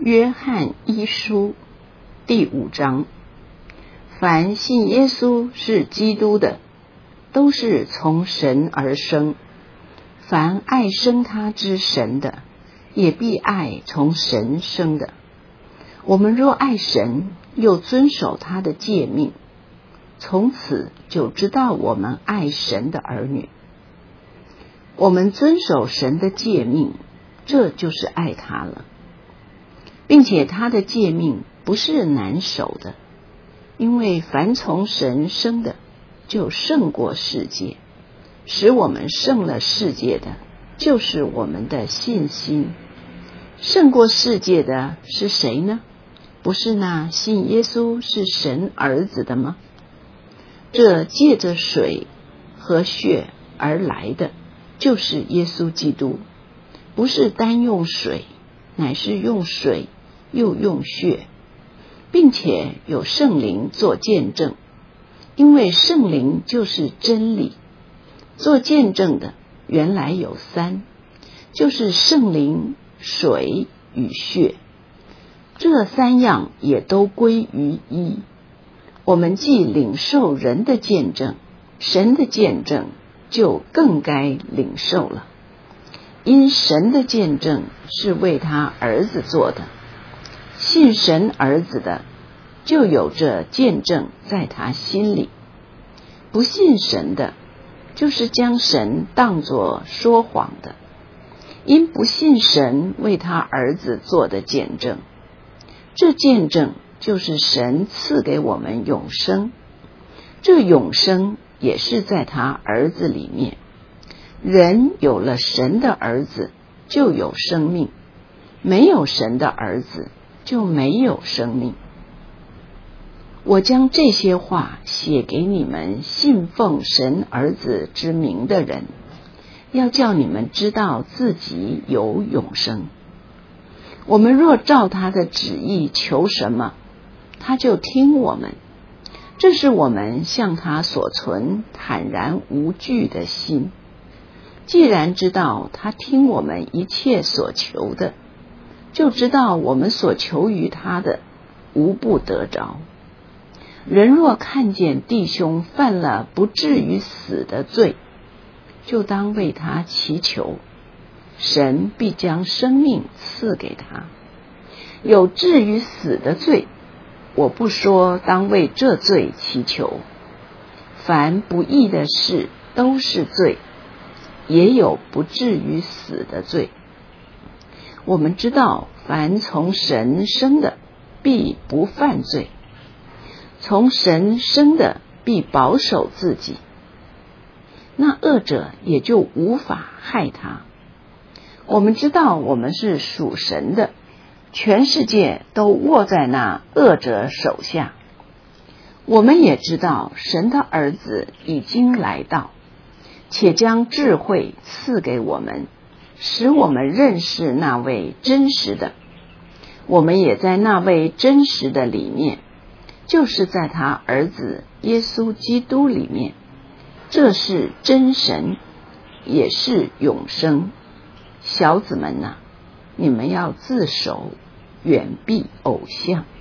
约翰一书第5章，凡信耶稣是基督的，都是从神而生。凡爱生他之神的，也必爱从神生的。我们若爱神，又遵守他的诫命，从此就知道我们爱神的儿女。我们遵守神的诫命，这就是爱他了，并且他的诫命不是难守的，因为凡从神生的，就胜过世界。使我们胜了世界的，就是我们的信心。胜过世界的是谁呢？不是那信耶稣是神儿子的吗？这借着水和血而来的，就是耶稣基督，不是单用水，乃是用水又用血，并且有圣灵做见证，因为圣灵就是真理。做见证的原来有3，就是圣灵、水与血，这3样也都归于一。我们既领受人的见证，神的见证就更该领受了。因神的见证是为他儿子做的，信神儿子的，就有这见证在他心里。不信神的，就是将神当作说谎的，因不信神为他儿子做的见证。这见证就是神赐给我们永生，这永生也是在他儿子里面。人有了神的儿子，就有生命；没有神的儿子，就没有生命。我将这些话写给你们信奉神儿子之名的人，要叫你们知道自己有永生。我们若照他的旨意求什么，他就听我们。这是我们向他所存坦然无惧的心。既然知道他听我们一切所求的，就知道我们所求于他的，无不得着。人若看见弟兄犯了不至于死的罪，就当为他祈求，神必将生命赐给他。有至于死的罪，我不说当为这罪祈求，凡不义的事都是罪，也有不至于死的罪。我们知道，凡从神生的，必不犯罪；从神生的，必保守自己，那恶者也就无法害他。我们知道我们是属神的，全世界都握在那恶者手下。我们也知道神的儿子已经来到，且将智慧赐给我们，使我们认识那位真实的。我们也在那位真实的里面，就是在他儿子耶稣基督里面。这是真神，也是永生。小子们啊，你们要自守，远避偶像。